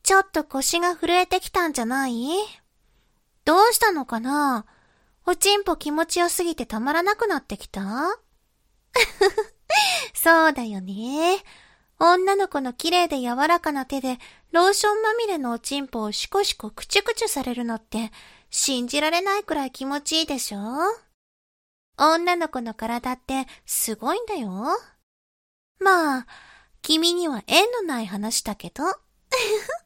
ちょっと腰が震えてきたんじゃない？どうしたのかな？おちんぽ気持ちよすぎてたまらなくなってきた？そうだよね。女の子の綺麗で柔らかな手でローションまみれのおちんぽをシコシコクチュクチュされるのって信じられないくらい気持ちいいでしょ？女の子の体ってすごいんだよ。まあ、君には縁のない話だけど。